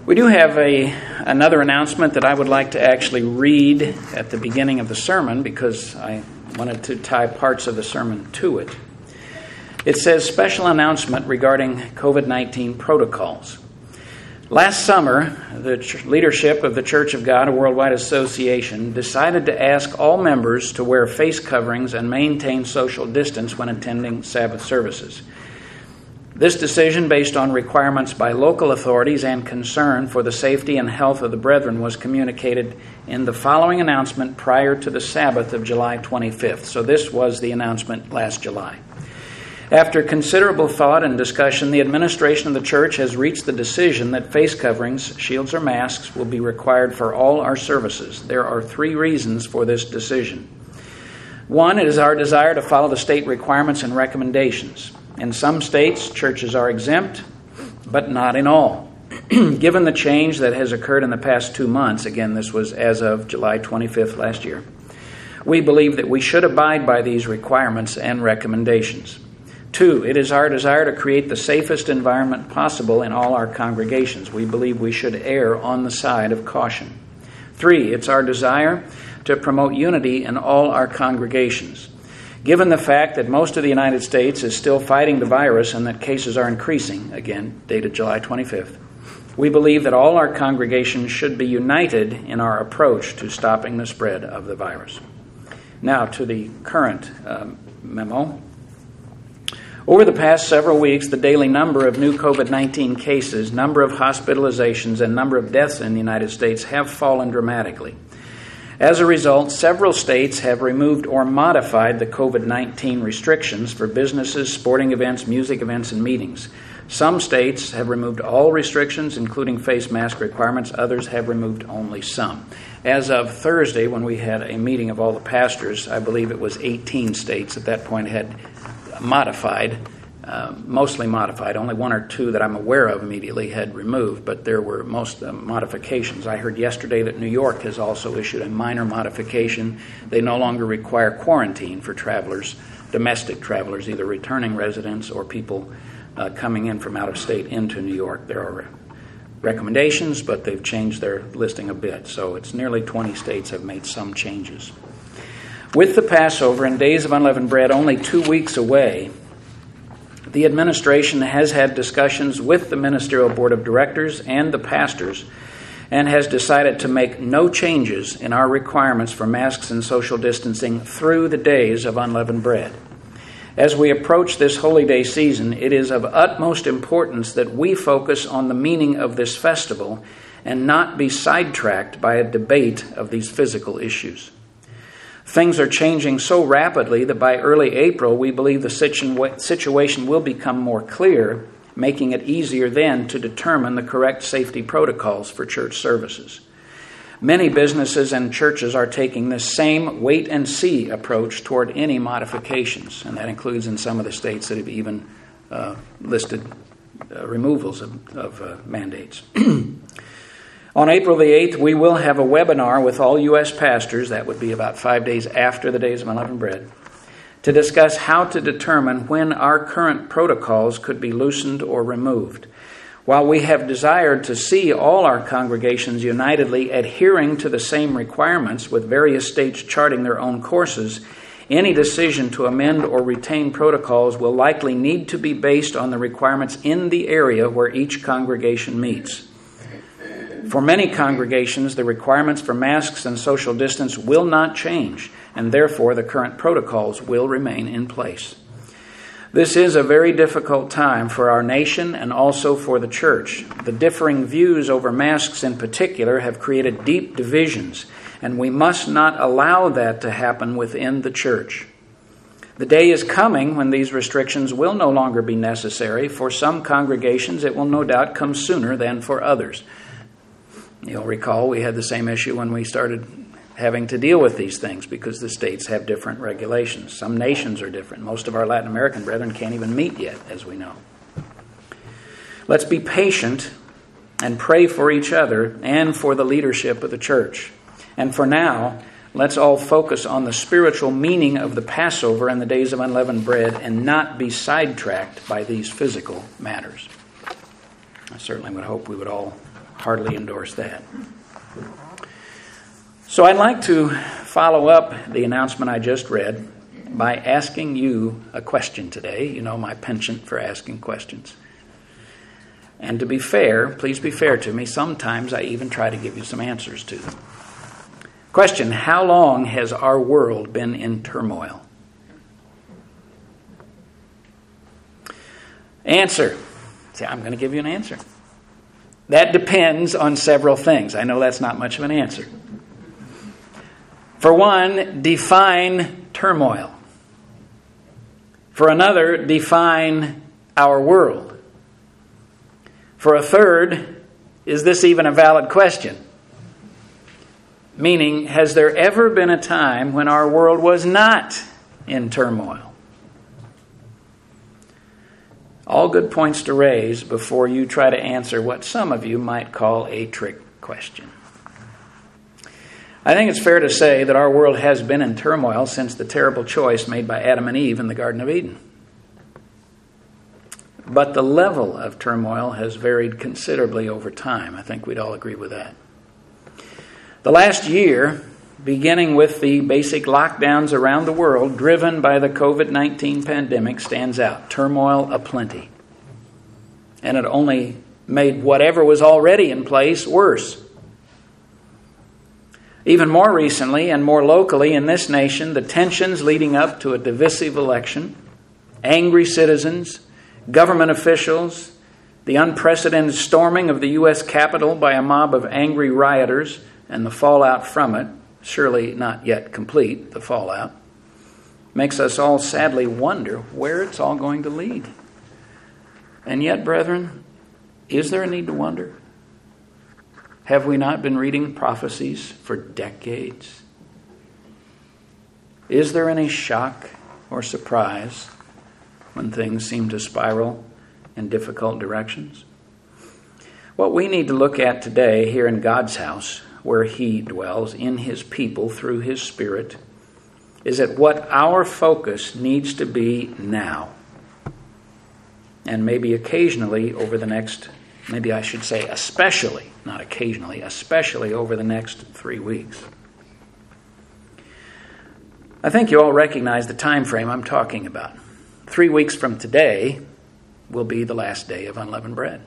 We do have another announcement that I would like to actually read at the beginning of the sermon because I wanted to tie parts of the sermon to it. It says, special announcement regarding COVID-19 protocols. Last summer, the leadership of the Church of God, a worldwide association, decided to ask all members to wear face coverings and maintain social distance when attending Sabbath services. This decision, based on requirements by local authorities and concern for the safety and health of the brethren, was communicated in the following announcement prior to the Sabbath of July 25th. So this was the announcement last July. After considerable thought and discussion, the administration of the church has reached the decision that face coverings, shields, or masks will be required for all our services. There are 3 reasons for this decision. 1, it is our desire to follow the state requirements and recommendations. In some states, churches are exempt, but not in all. Given the change that has occurred in the past 2 months, again, this was as of July 25th last year, we believe that we should abide by these requirements and recommendations. 2, it is our desire to create the safest environment possible in all our congregations. We believe we should err on the side of caution. 3, it's our desire to promote unity in all our congregations. Given the fact that most of the United States is still fighting the virus and that cases are increasing, again, dated July 25th, we believe that all our congregations should be united in our approach to stopping the spread of the virus. Now to the current memo. Over the past several weeks, the daily number of new COVID-19 cases, number of hospitalizations, and number of deaths in the United States have fallen dramatically. As a result, several states have removed or modified the COVID-19 restrictions for businesses, sporting events, music events, and meetings. Some states have removed all restrictions, including face mask requirements. Others have removed only some. As of Thursday, when we had a meeting of all the pastors, I believe it was 18 states at that point had modified, mostly modified. Only 1 or 2 that I'm aware of immediately had removed, but there were most modifications. I heard yesterday that New York has also issued a minor modification. They no longer require quarantine for travelers, domestic travelers, either returning residents or people coming in from out of state into New York. There are recommendations, but they've changed their listing a bit. So it's nearly 20 states have made some changes. With the Passover and Days of Unleavened Bread only 2 weeks away, the administration has had discussions with the Ministerial Board of Directors and the pastors and has decided to make no changes in our requirements for masks and social distancing through the Days of Unleavened Bread. As we approach this holy day season, it is of utmost importance that we focus on the meaning of this festival and not be sidetracked by a debate of these physical issues. Things are changing so rapidly that by early April, we believe the situation will become more clear, making it easier then to determine the correct safety protocols for church services. Many businesses and churches are taking this same wait-and-see approach toward any modifications, and that includes in some of the states that have even listed removals of mandates. On April the 8th, we will have a webinar with all U.S. pastors, that would be about 5 days after the Days of Unleavened Bread, to discuss how to determine when our current protocols could be loosened or removed. While we have desired to see all our congregations unitedly adhering to the same requirements, with various states charting their own courses, any decision to amend or retain protocols will likely need to be based on the requirements in the area where each congregation meets. For many congregations, the requirements for masks and social distance will not change, and therefore the current protocols will remain in place. This is a very difficult time for our nation and also for the church. The differing views over masks in particular have created deep divisions, and we must not allow that to happen within the church. The day is coming when these restrictions will no longer be necessary. For some congregations, it will no doubt come sooner than for others. You'll recall we had the same issue when we started having to deal with these things because the states have different regulations. Some nations are different. Most of our Latin American brethren can't even meet yet, as we know. Let's be patient and pray for each other and for the leadership of the church. And for now, let's all focus on the spiritual meaning of the Passover and the Days of Unleavened Bread and not be sidetracked by these physical matters. I certainly would hope we would all heartily endorse that. So I'd like to follow up the announcement I just read by asking you a question today. You know my penchant for asking questions. And to be fair, please be fair to me, sometimes I even try to give you some answers to them. Question: how long has our world been in turmoil? Answer. See, I'm going to give you an answer. That depends on several things. I know that's not much of an answer. For one, define turmoil. For another, define our world. For a third, is this even a valid question? Meaning, has there ever been a time when our world was not in turmoil? All good points to raise before you try to answer what some of you might call a trick question. I think it's fair to say that our world has been in turmoil since the terrible choice made by Adam and Eve in the Garden of Eden. But the level of turmoil has varied considerably over time. I think we'd all agree with that. The last year, beginning with the basic lockdowns around the world driven by the COVID-19 pandemic, stands out. Turmoil aplenty. And it only made whatever was already in place worse. Even more recently and more locally in this nation, the tensions leading up to a divisive election, angry citizens, government officials, the unprecedented storming of the U.S. Capitol by a mob of angry rioters, and the fallout from it, surely not yet complete, the fallout, makes us all sadly wonder where it's all going to lead. And yet, brethren, is there a need to wonder? Have we not been reading prophecies for decades? Is there any shock or surprise when things seem to spiral in difficult directions? What we need to look at today here in God's house, where He dwells in His people through His Spirit, is at what our focus needs to be now. And maybe occasionally over the next, maybe I should say especially, not occasionally, especially over the next 3 weeks. I think you all recognize the time frame I'm talking about. 3 weeks from today will be the last day of unleavened bread.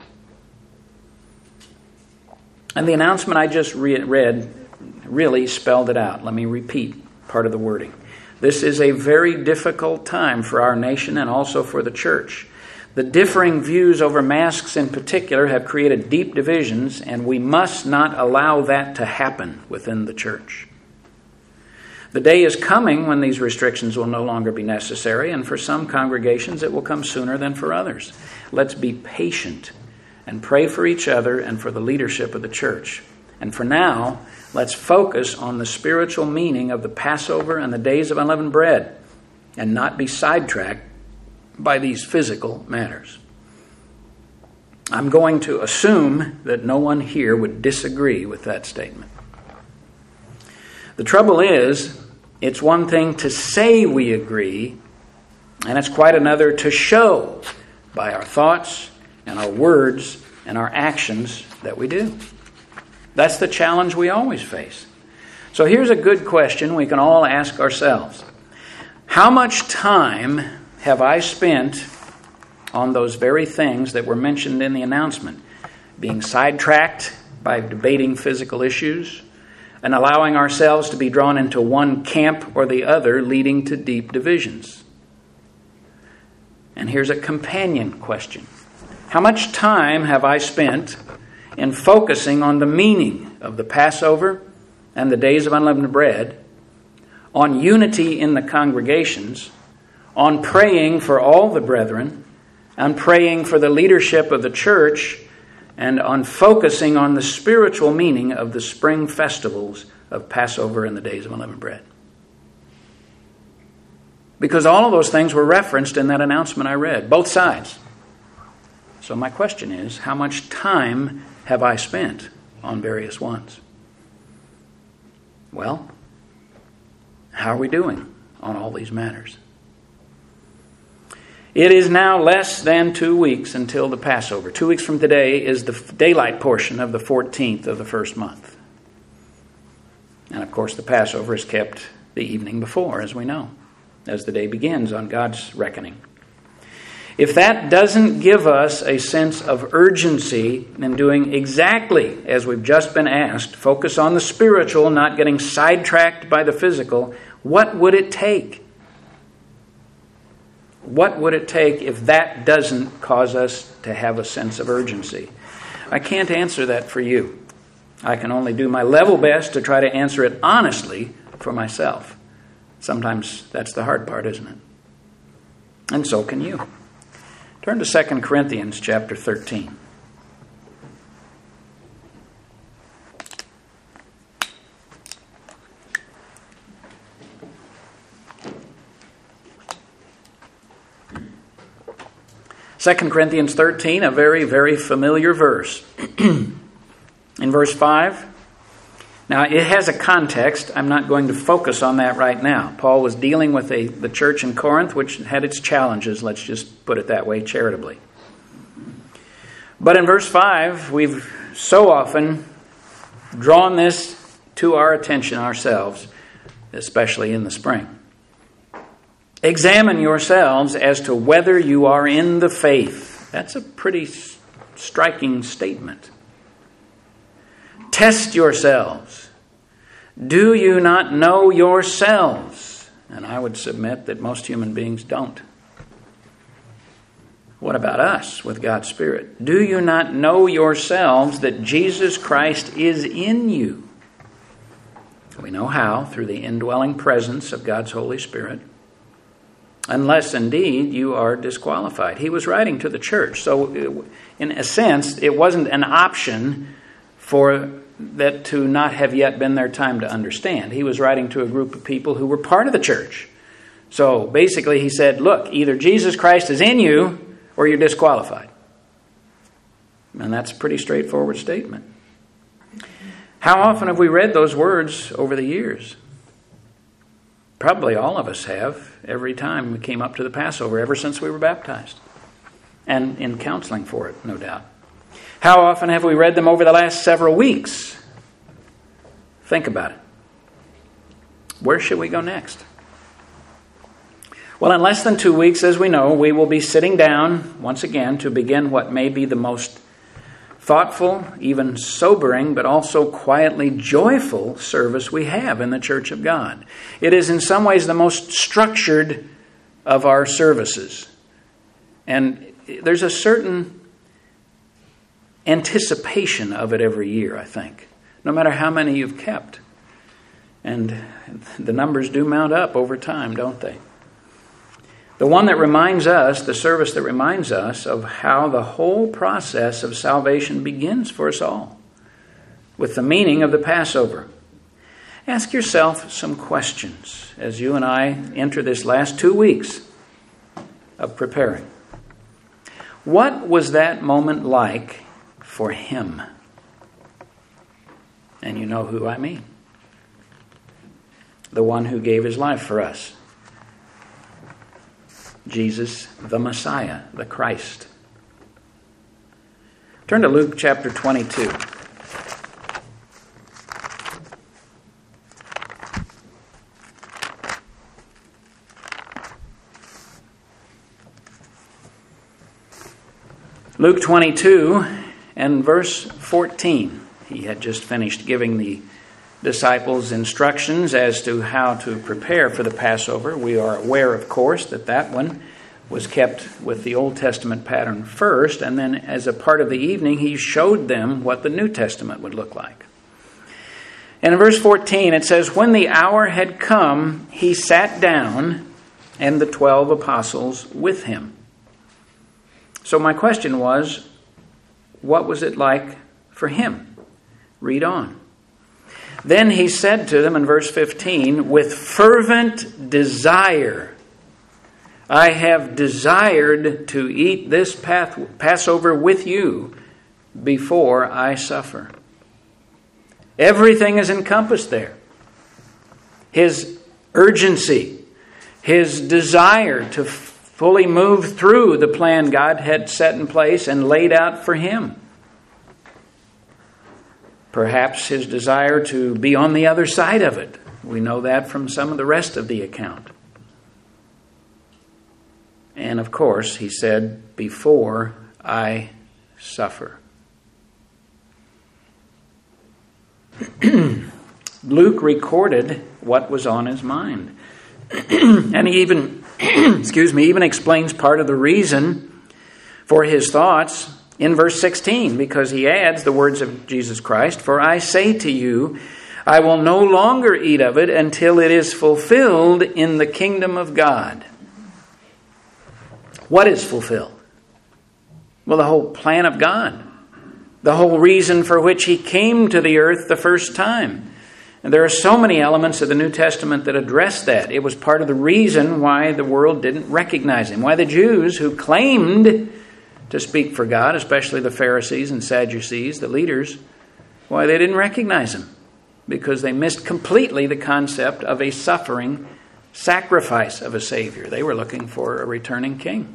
And the announcement I just read really spelled it out. Let me repeat part of the wording. This is a very difficult time for our nation and also for the church. The differing views over masks in particular have created deep divisions, and we must not allow that to happen within the church. The day is coming when these restrictions will no longer be necessary, and for some congregations it will come sooner than for others. Let's be patient and pray for each other and for the leadership of the church. And for now, let's focus on the spiritual meaning of the Passover and the days of unleavened bread and not be sidetracked by these physical matters. I'm going to assume that no one here would disagree with that statement. The trouble is, it's one thing to say we agree, and it's quite another to show by our thoughts and our words and our actions that we do. That's the challenge we always face. So here's a good question we can all ask ourselves. How much time have I spent on those very things that were mentioned in the announcement? Being sidetracked by debating physical issues and allowing ourselves to be drawn into one camp or the other, leading to deep divisions. And here's a companion question. How much time have I spent in focusing on the meaning of the Passover and the days of unleavened bread, on unity in the congregations, on praying for all the brethren, on praying for the leadership of the church, and on focusing on the spiritual meaning of the spring festivals of Passover and the days of unleavened bread? Because all of those things were referenced in that announcement I read, both sides. So my question is, how much time have I spent on various ones? Well, how are we doing on all these matters? It is now less than 2 weeks until the Passover. 2 weeks from today is the daylight portion of the 14th of the first month. And of course, the Passover is kept the evening before, as we know, as the day begins on God's reckoning. If that doesn't give us a sense of urgency in doing exactly as we've just been asked, focus on the spiritual, not getting sidetracked by the physical, what would it take? What would it take if that doesn't cause us to have a sense of urgency? I can't answer that for you. I can only do my level best to try to answer it honestly for myself. Sometimes that's the hard part, isn't it? And so can you. Turn to 2 Corinthians chapter 13. Second Corinthians 13, a very, very familiar verse. In verse 5, now it has a context. I'm not going to focus on that right now. Paul was dealing with the church in Corinth, which had its challenges, let's just put it that way, charitably. But in verse 5, we've so often drawn this to our attention ourselves, especially in the spring. Examine yourselves as to whether you are in the faith. That's a pretty striking statement. Test yourselves. Do you not know yourselves? And I would submit that most human beings don't. What about us with God's Spirit? Do you not know yourselves that Jesus Christ is in you? We know how, through the indwelling presence of God's Holy Spirit. Unless, indeed, you are disqualified. He was writing to the church. So, in a sense, it wasn't an option for that to not have yet been their time to understand. He was writing to a group of people who were part of the church. So, basically, he said, look, either Jesus Christ is in you or you're disqualified. And that's a pretty straightforward statement. How often have we read those words over the years? Probably all of us have, every time we came up to the Passover, ever since we were baptized. And in counseling for it, no doubt. How often have we read them over the last several weeks? Think about it. Where should we go next? Well, in less than 2 weeks, as we know, we will be sitting down once again to begin what may be the most thoughtful, even sobering, but also quietly joyful service we have in the Church of God. It is in some ways the most structured of our services. And there's a certain anticipation of it every year, I think, no matter how many you've kept. And the numbers do mount up over time, don't they? The one that reminds us, the service that reminds us of how the whole process of salvation begins for us all, with the meaning of the Passover. Ask yourself some questions as you and I enter this last 2 weeks of preparing. What was that moment like for him? And you know who I mean. The one who gave his life for us. Jesus, the Messiah, the Christ. Turn to Luke chapter 22. Luke 22 and verse 14. He had just finished giving the disciples instructions as to how to prepare for the Passover. We are aware, of course, that one was kept with the Old Testament pattern first, and then as a part of the evening, he showed them what the New Testament would look like. And in verse 14, it says, when the hour had come, he sat down, and the 12 apostles with him. So my question was, what was it like for him? Read on. Then he said to them in verse 15, with fervent desire, I have desired to eat this Passover with you before I suffer. Everything is encompassed there. His urgency, his desire to fully moved through the plan God had set in place and laid out for him. Perhaps his desire to be on the other side of it. We know that from some of the rest of the account. And of course, he said, before I suffer. Luke recorded what was on his mind. And he even, even explains part of the reason for his thoughts in verse 16, because he adds the words of Jesus Christ, "For I say to you, I will no longer eat of it until it is fulfilled in the kingdom of God." What is fulfilled? Well, the whole plan of God. The whole reason for which he came to the earth the first time. And there are so many elements of the New Testament that address that. It was part of the reason why the world didn't recognize him. Why the Jews who claimed to speak for God, especially the Pharisees and Sadducees, the leaders, why they didn't recognize him. Because they missed completely the concept of a suffering sacrifice of a Savior. They were looking for a returning king.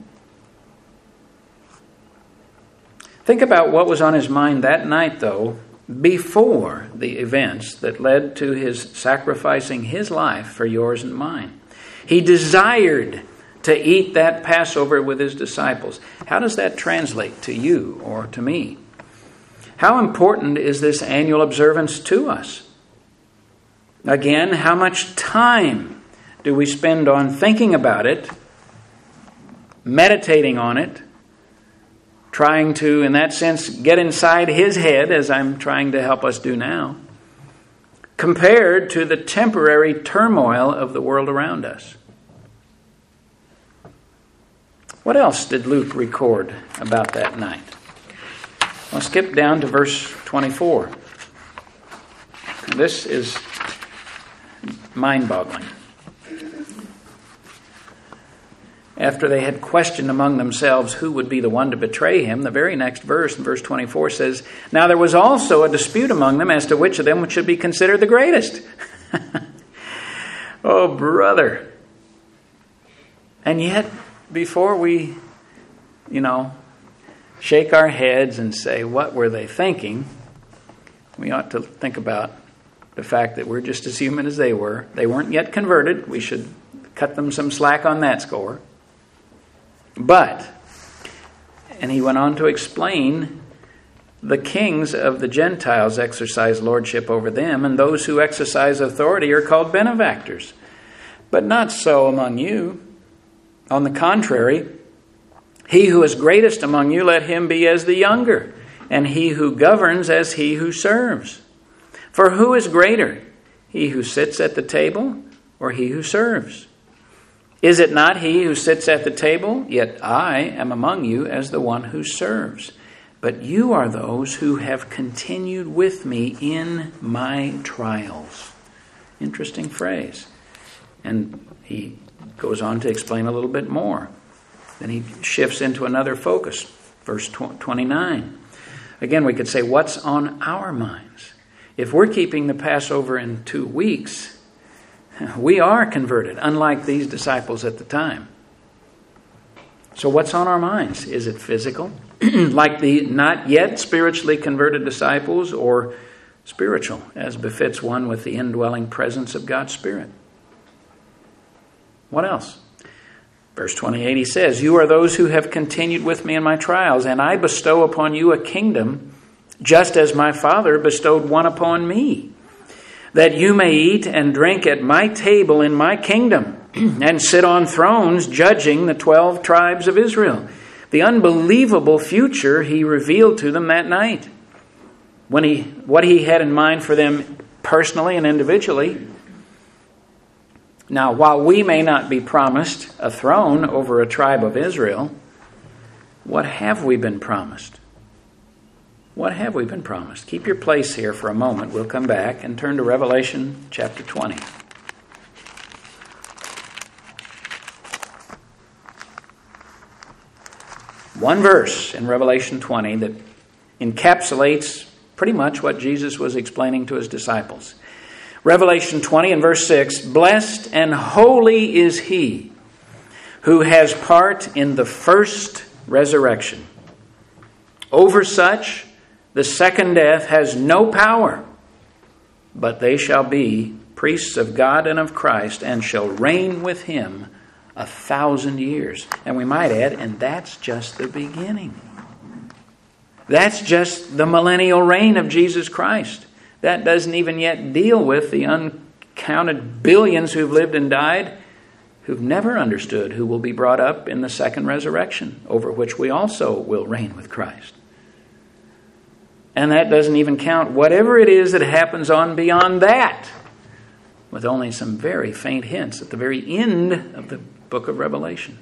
Think about what was on his mind that night, though, before the events that led to his sacrificing his life for yours and mine. He desired to eat that Passover with his disciples. How does that translate to you or to me? How important is this annual observance to us? Again, how much time do we spend on thinking about it, meditating on it, trying to, in that sense, get inside his head, as I'm trying to help us do now, compared to the temporary turmoil of the world around us? What else did Luke record about that night? I'll skip down to verse 24. This is mind-boggling. After they had questioned among themselves who would be the one to betray him, the very next verse, in verse 24, says, "Now there was also a dispute among them as to which of them should be considered the greatest." Oh, brother. And yet, before we, shake our heads and say, what were they thinking? We ought to think about the fact that we're just as human as they were. They weren't yet converted. We should cut them some slack on that score. But, and he went on to explain, the kings of the Gentiles exercise lordship over them, and those who exercise authority are called benefactors. But not so among you. On the contrary, he who is greatest among you, let him be as the younger, and he who governs as he who serves. For who is greater, he who sits at the table or he who serves? Is it not he who sits at the table? Yet I am among you as the one who serves. But you are those who have continued with me in my trials. Interesting phrase. And he goes on to explain a little bit more. Then he shifts into another focus. Verse 29. Again, we could say, what's on our minds? If we're keeping the Passover in 2 weeks, we are converted, unlike these disciples at the time. So what's on our minds? Is it physical, like the not yet spiritually converted disciples, or spiritual, as befits one with the indwelling presence of God's Spirit? What else? Verse 28, he says, "You are those who have continued with me in my trials, and I bestow upon you a kingdom, just as my Father bestowed one upon me, that you may eat and drink at my table in my kingdom, and sit on thrones judging the 12 tribes of Israel." The unbelievable future he revealed to them that night. What he had in mind for them personally and individually. Now, while we may not be promised a throne over a tribe of Israel, what have we been promised? What have we been promised? Keep your place here for a moment. We'll come back and turn to Revelation chapter 20. One verse in Revelation 20 that encapsulates pretty much what Jesus was explaining to his disciples. Revelation 20 and verse 6, "Blessed and holy is he who has part in the first resurrection. Over such, the second death has no power, but they shall be priests of God and of Christ, and shall reign with him 1,000 years. And we might add, and that's just the beginning. That's just the millennial reign of Jesus Christ. That doesn't even yet deal with the uncounted billions who've lived and died, who've never understood who will be brought up in the second resurrection, over which we also will reign with Christ. And that doesn't even count whatever it is that happens on beyond that, with only some very faint hints at the very end of the book of Revelation.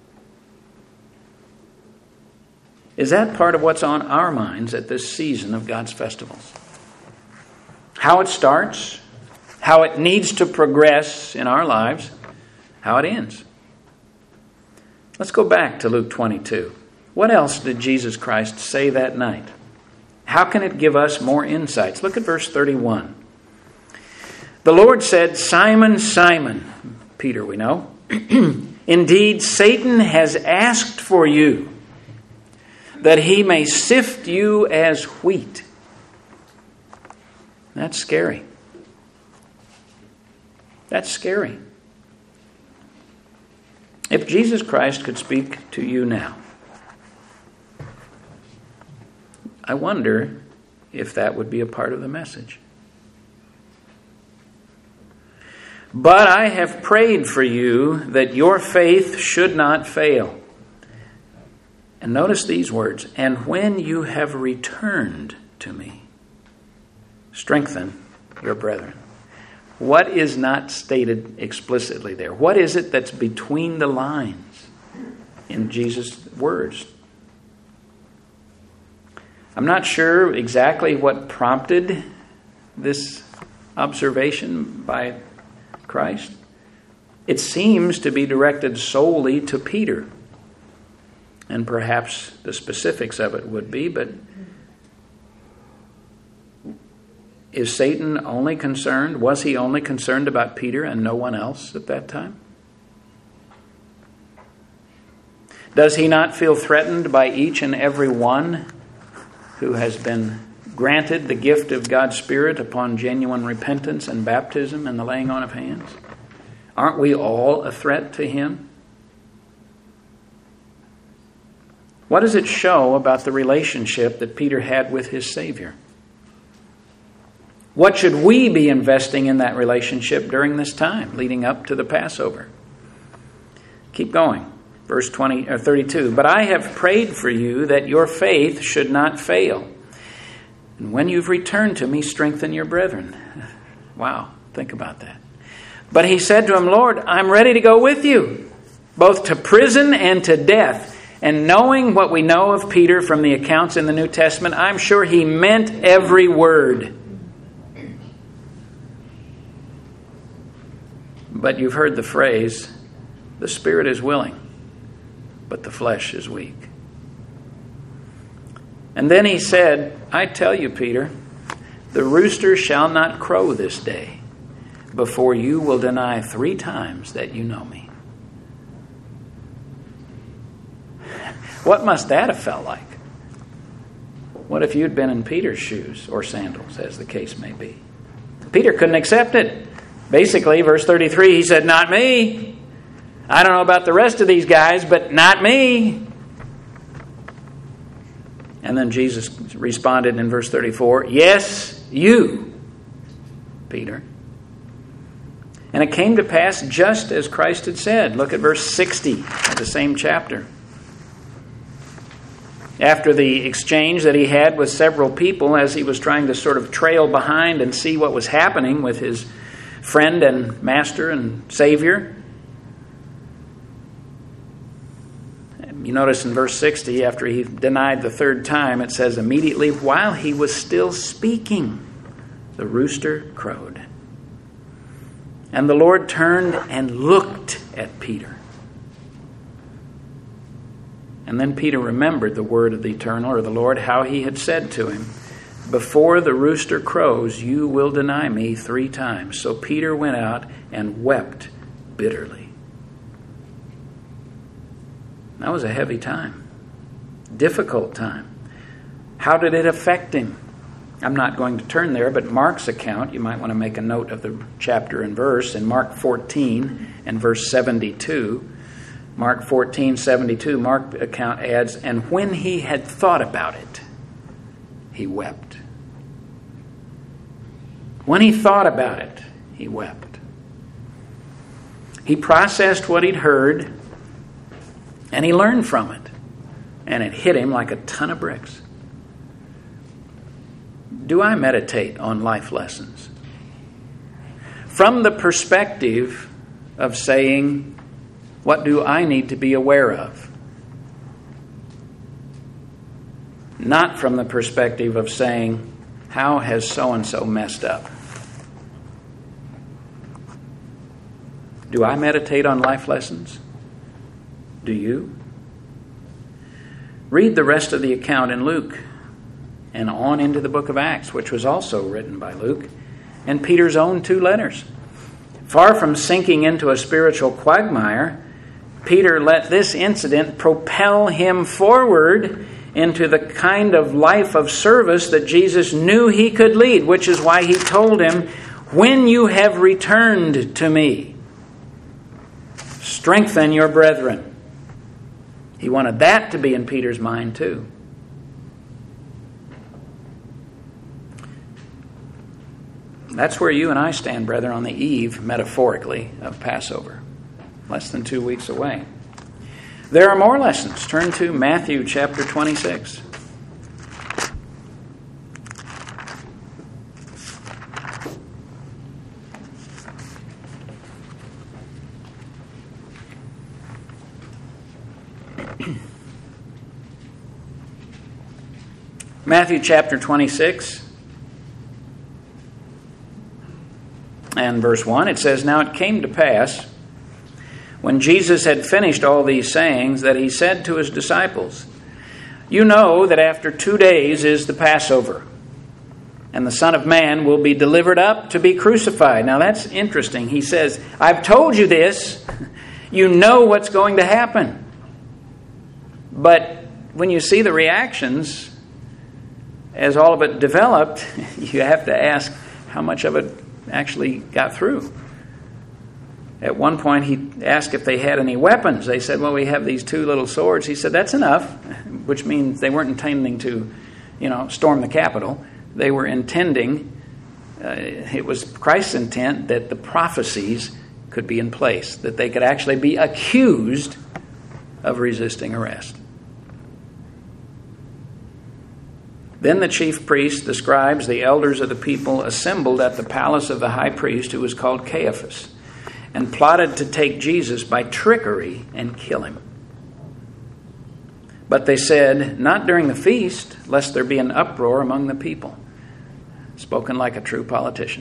Is that part of what's on our minds at this season of God's festivals? How it starts, how it needs to progress in our lives, how it ends. Let's go back to Luke 22. What else did Jesus Christ say that night? How can it give us more insights? Look at verse 31. The Lord said, "Simon, Simon," Peter we know, "indeed Satan has asked for you, that he may sift you as wheat." That's scary. That's scary. If Jesus Christ could speak to you now, I wonder if that would be a part of the message. "But I have prayed for you that your faith should not fail." And notice these words, "And when you have returned to me, strengthen your brethren." What is not stated explicitly there? What is it that's between the lines in Jesus' words? I'm not sure exactly what prompted this observation by Christ. It seems to be directed solely to Peter. And perhaps the specifics of it would be, but is Satan only concerned? Was he only concerned about Peter and no one else at that time? Does he not feel threatened by each and every one who has been granted the gift of God's Spirit upon genuine repentance and baptism and the laying on of hands? Aren't we all a threat to him? What does it show about the relationship that Peter had with his Savior? What should we be investing in that relationship during this time leading up to the Passover? Keep going. Verse 32. "But I have prayed for you that your faith should not fail. And when you've returned to me, strengthen your brethren." Wow, think about that. "But he said to him, Lord, I'm ready to go with you, both to prison and to death." And knowing what we know of Peter from the accounts in the New Testament, I'm sure he meant every word. But you've heard the phrase, the spirit is willing, but the flesh is weak. And then he said, "I tell you, Peter, the rooster shall not crow this day before you will deny 3 times that you know me." What must that have felt like? What if you'd been in Peter's shoes or sandals, as the case may be? Peter couldn't accept it. Basically, verse 33, he said, "Not me. I don't know about the rest of these guys, but not me." And then Jesus responded in verse 34, "Yes, you, Peter." And it came to pass just as Christ had said. Look at verse 60 of the same chapter. After the exchange that he had with several people as he was trying to sort of trail behind and see what was happening with his friend and master and Savior. You notice in verse 60, after he denied the 3rd time, it says, "Immediately while he was still speaking, the rooster crowed. And the Lord turned and looked at Peter." And then Peter remembered the word of the Eternal, or the Lord, how he had said to him, "Before the rooster crows, you will deny me 3 times." So Peter went out and wept bitterly. That was a heavy time. Difficult time. How did it affect him? I'm not going to turn there, but Mark's account, you might want to make a note of the chapter and verse in Mark 14 and verse 72. Mark 14:72, Mark's account adds, and when he had thought about it, he wept. When he thought about it, he wept. He processed what he'd heard, and he learned from it. And it hit him like a ton of bricks. Do I meditate on life lessons? From the perspective of saying, what do I need to be aware of? Not from the perspective of saying, how has so-and-so messed up? Do I meditate on life lessons? Do you? Read the rest of the account in Luke and on into the book of Acts, which was also written by Luke, and Peter's own 2 letters. Far from sinking into a spiritual quagmire, Peter let this incident propel him forward into the kind of life of service that Jesus knew he could lead, which is why he told him, when you have returned to me, strengthen your brethren. He wanted that to be in Peter's mind too. That's where you and I stand, brethren, on the eve, metaphorically, of Passover. Less than 2 weeks away. There are more lessons. Turn to Matthew chapter 26. Matthew chapter 26 and verse 1, it says, Now it came to pass, when Jesus had finished all these sayings, that he said to his disciples, You know that after 2 days is the Passover, and the Son of Man will be delivered up to be crucified. Now that's interesting. He says, I've told you this. You know what's going to happen. But when you see the reactions, as all of it developed, you have to ask how much of it actually got through. At one point, he asked if they had any weapons. They said, well, we have these 2 little swords. He said, that's enough, which means they weren't intending to, storm the Capitol. They were intending, it was Christ's intent that the prophecies could be in place, that they could actually be accused of resisting arrest. Then the chief priests, the scribes, the elders of the people assembled at the palace of the high priest, who was called Caiaphas, and plotted to take Jesus by trickery and kill him. But they said, not during the feast, lest there be an uproar among the people. Spoken like a true politician.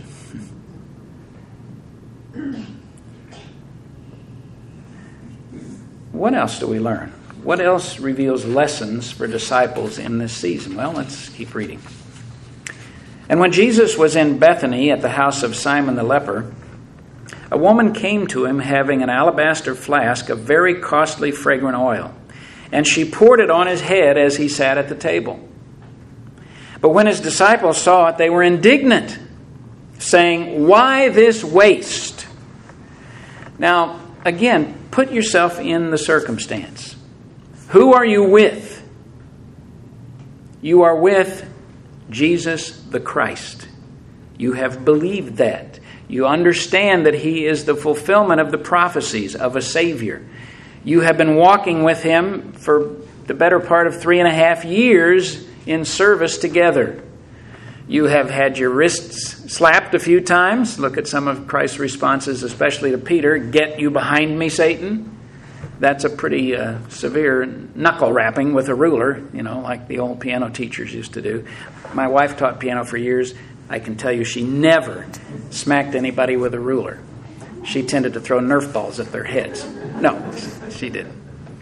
What else do we learn? What else reveals lessons for disciples in this season? Well, let's keep reading. And when Jesus was in Bethany at the house of Simon the leper, a woman came to him having an alabaster flask of very costly fragrant oil, and she poured it on his head as he sat at the table. But when his disciples saw it, they were indignant, saying, Why this waste? Now, again, put yourself in the circumstance. Who are you with? You are with Jesus the Christ. You have believed that. You understand that He is the fulfillment of the prophecies of a Savior. You have been walking with Him for the better part of 3.5 years in service together. You have had your wrists slapped a few times. Look at some of Christ's responses, especially to Peter. Get you behind me, Satan. That's a pretty severe knuckle rapping with a ruler, like the old piano teachers used to do. My wife taught piano for years. I can tell you she never smacked anybody with a ruler. She tended to throw Nerf balls at their heads. No, she didn't.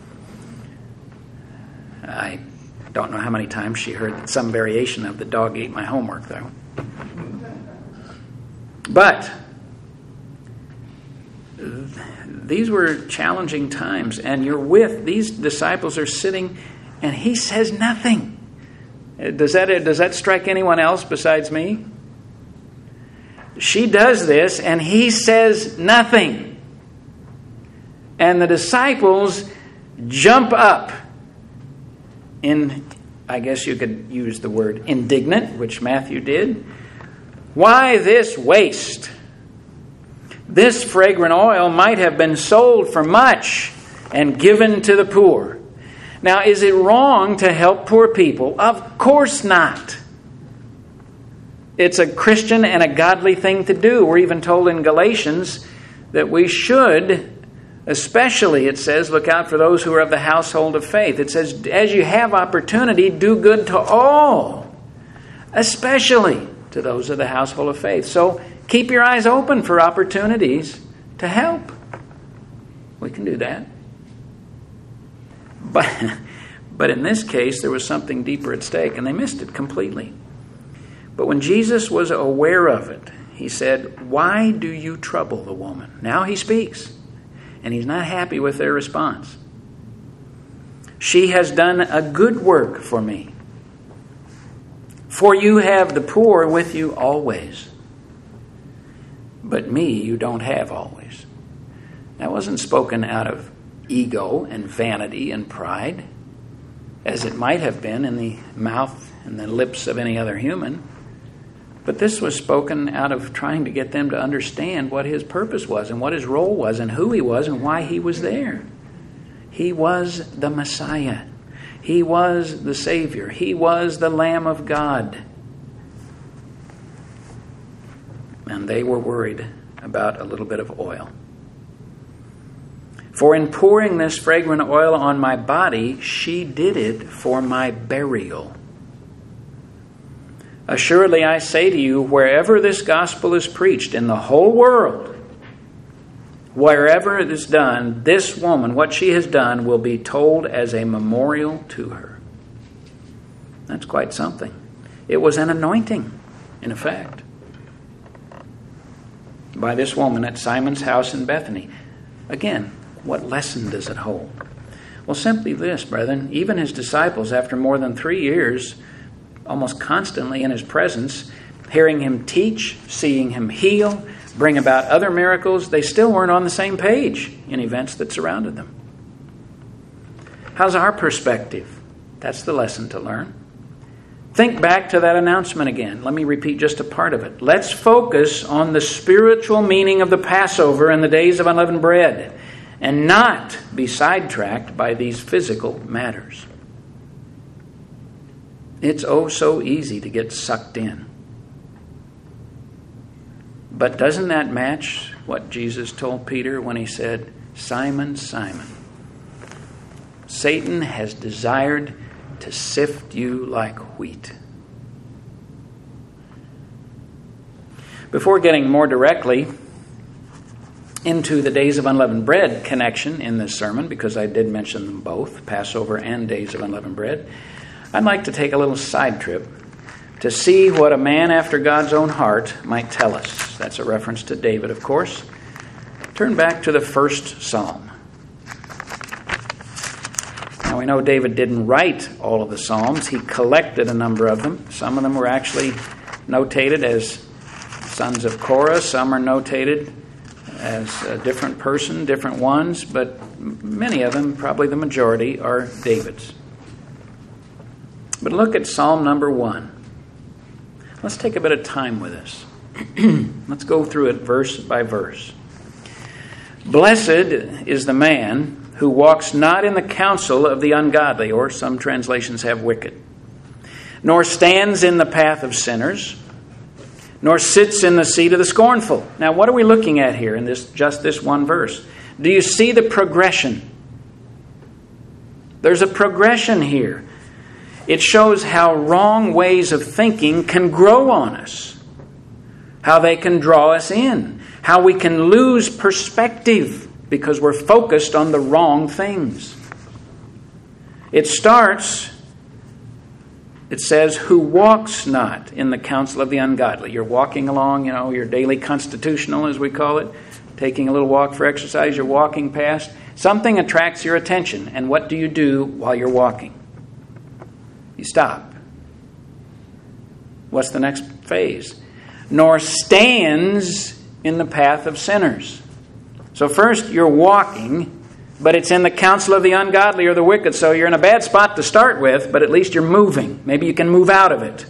I don't know how many times she heard some variation of the dog ate my homework, though. But these were challenging times, and these disciples are sitting, and he says nothing. Does that strike anyone else besides me? She does this, and he says nothing. And the disciples jump up in, I guess you could use the word indignant, which Matthew did. Why this waste? This fragrant oil might have been sold for much and given to the poor. Now, is it wrong to help poor people? Of course not. It's a Christian and a godly thing to do. We're even told in Galatians that we should, especially, it says, look out for those who are of the household of faith. It says, as you have opportunity, do good to all, especially to those of the household of faith. So keep your eyes open for opportunities to help. We can do that. But in this case, there was something deeper at stake, and they missed it completely. But when Jesus was aware of it, he said, why do you trouble the woman? Now he speaks, and he's not happy with their response. She has done a good work for me. For you have the poor with you always, but me you don't have always. That wasn't spoken out of ego and vanity and pride, as it might have been in the mouth and the lips of any other human. But this was spoken out of trying to get them to understand what his purpose was and what his role was and who he was and why he was there. He was the Messiah. He was the Savior. He was the Lamb of God. And they were worried about a little bit of oil. For in pouring this fragrant oil on my body, she did it for my burial. Assuredly, I say to you, wherever this gospel is preached in the whole world, wherever it is done, this woman, what she has done, will be told as a memorial to her. That's quite something. It was an anointing, in effect, by this woman at Simon's house in Bethany. Again, what lesson does it hold? Well, simply this, brethren. Even his disciples, after more than 3 years, almost constantly in his presence, hearing him teach, seeing him heal, bring about other miracles, they still weren't on the same page in events that surrounded them. How's our perspective? That's the lesson to learn. Think back to that announcement again. Let me repeat just a part of it. Let's focus on the spiritual meaning of the Passover and the days of unleavened bread, and not be sidetracked by these physical matters. It's oh so easy to get sucked in. But doesn't that match what Jesus told Peter when he said, Simon, Simon, Satan has desired to sift you like wheat. Before getting more directly into the Days of Unleavened Bread connection in this sermon, because I did mention them both, Passover and Days of Unleavened Bread, I'd like to take a little side trip to see what a man after God's own heart might tell us. That's a reference to David, of course. Turn back to the first Psalm. Now we know David didn't write all of the Psalms. He collected a number of them. Some of them were actually notated as sons of Korah. Some are notated as a different person, different ones, but many of them, probably the majority, are David's. But look at Psalm number 1. Let's take a bit of time with this. Let's go through it verse by verse. Blessed is the man who walks not in the counsel of the ungodly, or some translations have wicked, nor stands in the path of sinners, nor sits in the seat of the scornful. Now, what are we looking at here in just this one verse? Do you see the progression? There's a progression here. It shows how wrong ways of thinking can grow on us, how they can draw us in, how we can lose perspective because we're focused on the wrong things. It starts, it says, who walks not in the counsel of the ungodly. You're walking along, your daily constitutional, as we call it. taking a little walk for exercise, you're walking past. Something attracts your attention. And what do you do while you're walking? You stop. What's the next phase? Nor stands in the path of sinners. So first you're walking, but it's in the counsel of the ungodly or the wicked. So you're in a bad spot to start with, but at least you're moving. Maybe you can move out of it.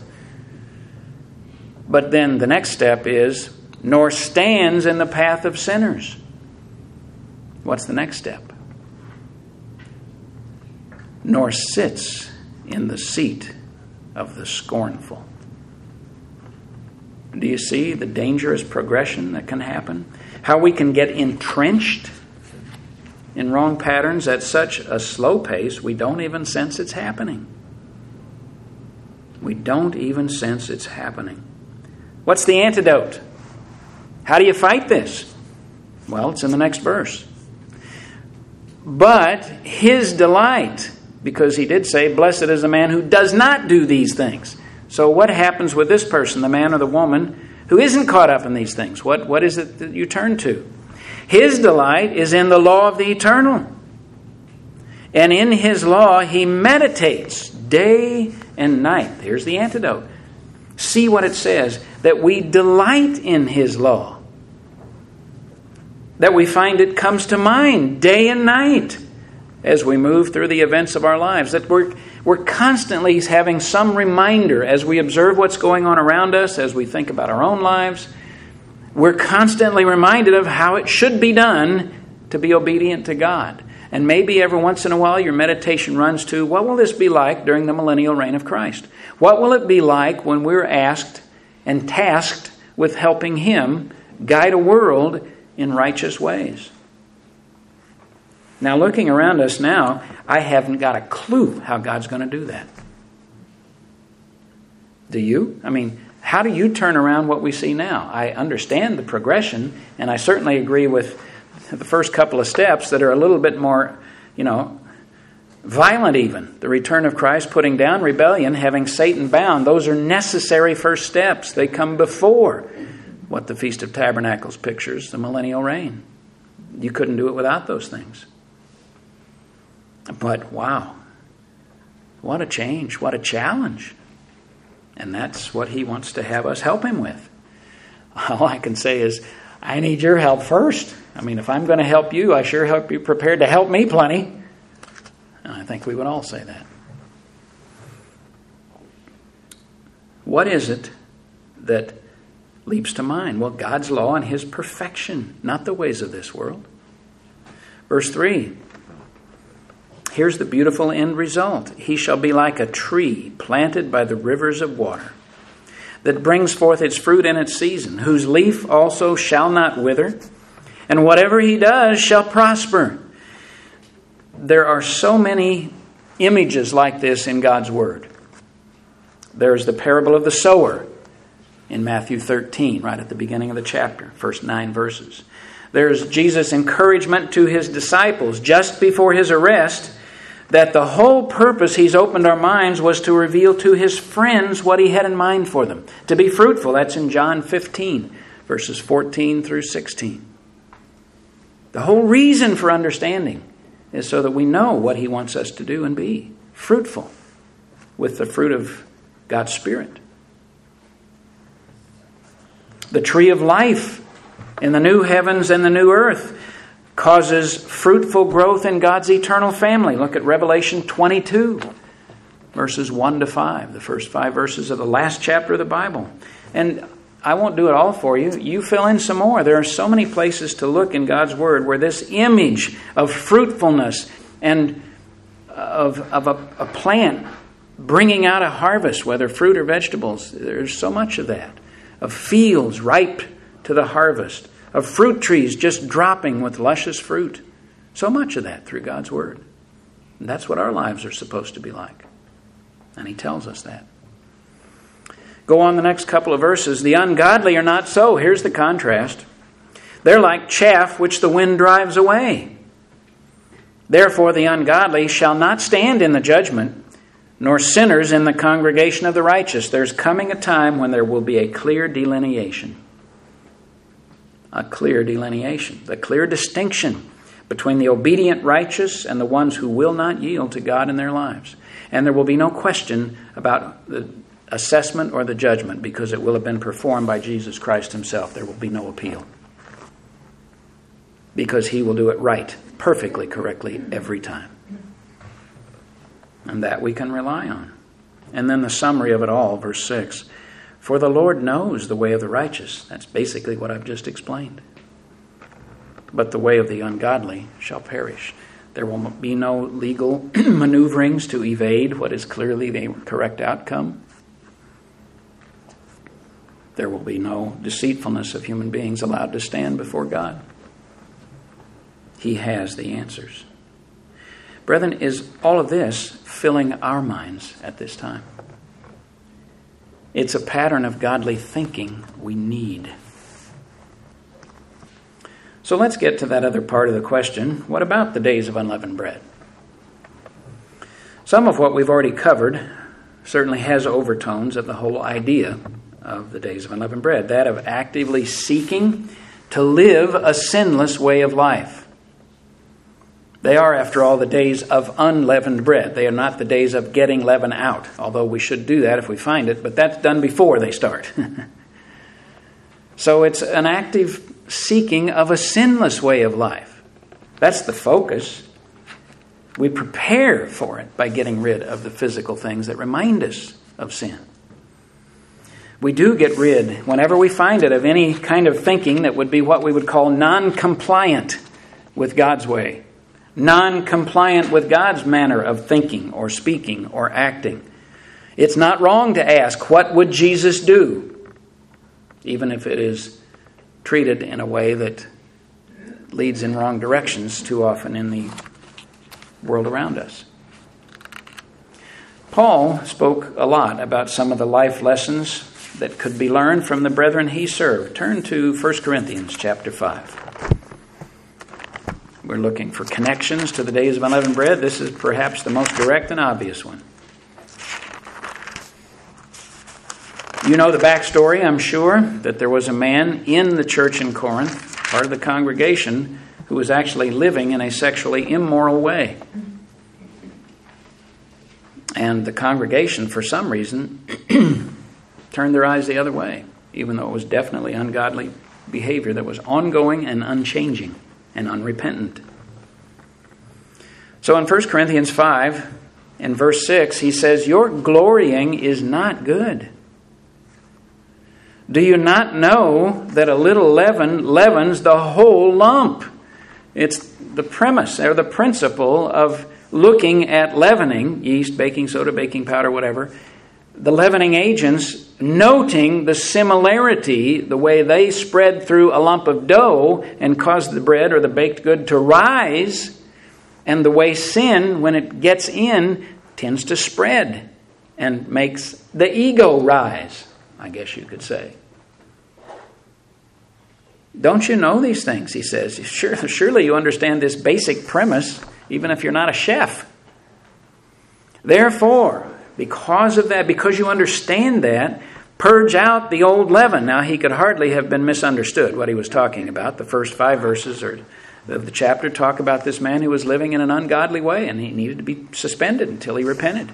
But then the next step is, nor stands in the path of sinners. What's the next step? Nor sits in the seat of the scornful. Do you see the dangerous progression that can happen? How we can get entrenched in wrong patterns at such a slow pace, we don't even sense it's happening. We don't even sense it's happening. What's the antidote? How do you fight this? Well, it's in the next verse. But his delight, because he did say, blessed is the man who does not do these things. So what happens with this person, the man or the woman, who isn't caught up in these things? What is it that you turn to? His delight is in the law of the eternal. And in his law he meditates day and night. Here's the antidote. See what it says, that we delight in his law. That we find it comes to mind day and night as we move through the events of our lives. That we're constantly having some reminder as we observe what's going on around us, as we think about our own lives. We're constantly reminded of how it should be done to be obedient to God. And maybe every once in a while your meditation runs to, what will this be like during the millennial reign of Christ? What will it be like when we're asked and tasked with helping him guide a world in righteous ways? Now, looking around us now, I haven't got a clue how God's going to do that. Do you? I mean, how do you turn around what we see now? I understand the progression, and I certainly agree with the first couple of steps that are a little bit more, violent even. The return of Christ, putting down rebellion, having Satan bound. Those are necessary first steps. They come before what the Feast of Tabernacles pictures, the millennial reign. You couldn't do it without those things. But wow, what a change, what a challenge. And that's what he wants to have us help him with. All I can say is, I need your help first. I mean, if I'm going to help you, I sure hope you're prepared to help me plenty. And I think we would all say that. What is it that leaps to mind? Well, God's law and his perfection, not the ways of this world. Verse 3. Here's the beautiful end result. He shall be like a tree planted by the rivers of water, that brings forth its fruit in its season, whose leaf also shall not wither, and whatever he does shall prosper. There are so many images like this in God's Word. There's the parable of the sower in Matthew 13, right at the beginning of the chapter, first 9 verses. There's Jesus' encouragement to his disciples just before his arrest, that the whole purpose he's opened our minds was to reveal to his friends what he had in mind for them. To be fruitful, that's in John 15, verses 14 through 16. The whole reason for understanding is so that we know what he wants us to do and be fruitful with the fruit of God's Spirit. The tree of life in the new heavens and the new earth causes fruitful growth in God's eternal family. Look at Revelation 22, verses 1 to 5, the first 5 verses of the last chapter of the Bible. And I won't do it all for you. You fill in some more. There are so many places to look in God's Word where this image of fruitfulness and of a plant bringing out a harvest, whether fruit or vegetables, there's so much of that. Of fields ripe to the harvest. Of fruit trees just dropping with luscious fruit. So much of that through God's Word. And that's what our lives are supposed to be like. And he tells us that. Go on the next couple of verses. The ungodly are not so. Here's the contrast. They're like chaff which the wind drives away. Therefore the ungodly shall not stand in the judgment, nor sinners in the congregation of the righteous. There's coming a time when there will be a clear delineation. a clear delineation, the clear distinction between the obedient righteous and the ones who will not yield to God in their lives. And there will be no question about the assessment or the judgment, because it will have been performed by Jesus Christ himself. There will be no appeal, because he will do it right, perfectly, correctly, every time. And that we can rely on. And then the summary of it all, verse 6. For the Lord knows the way of the righteous. That's basically what I've just explained. But the way of the ungodly shall perish. There will be no legal maneuverings to evade what is clearly the correct outcome. There will be no deceitfulness of human beings allowed to stand before God. He has the answers. Brethren, is all of this filling our minds at this time? It's a pattern of godly thinking we need. So let's get to that other part of the question. What about the days of unleavened bread? Some of what we've already covered certainly has overtones of the whole idea of the days of unleavened bread, that of actively seeking to live a sinless way of life. They are, after all, the days of unleavened bread. They are not the days of getting leaven out, although we should do that if we find it, but that's done before they start. So it's an active seeking of a sinless way of life. That's the focus. We prepare for it by getting rid of the physical things that remind us of sin. We do get rid, whenever we find it, of any kind of thinking that would be what we would call non-compliant with God's way. Non-compliant with God's manner of thinking or speaking or acting. It's not wrong to ask, what would Jesus do? Even if it is treated in a way that leads in wrong directions too often in the world around us. Paul spoke a lot about some of the life lessons that could be learned from the brethren he served. Turn to 1 Corinthians chapter 5. We're looking for connections to the days of unleavened bread. This is perhaps the most direct and obvious one. You know the backstory, I'm sure, that there was a man in the church in Corinth, part of the congregation, who was actually living in a sexually immoral way. And the congregation, for some reason, turned their eyes the other way, even though it was definitely ungodly behavior that was ongoing and unchanging and unrepentant. So in 1 Corinthians 5, in verse 6, he says, your glorying is not good. Do you not know that a little leaven leavens the whole lump? It's the premise or the principle of looking at leavening, yeast, baking soda, baking powder, whatever, the leavening agents, noting the similarity, the way they spread through a lump of dough and cause the bread or the baked good to rise, and the way sin, when it gets in, tends to spread and makes the ego rise, I guess you could say. Don't you know these things, he says. Surely you understand this basic premise, even if you're not a chef. Therefore, because of that, because you understand that, purge out the old leaven. Now, he could hardly have been misunderstood what he was talking about. The first 5 verses of the chapter talk about this man who was living in an ungodly way, and he needed to be suspended until he repented.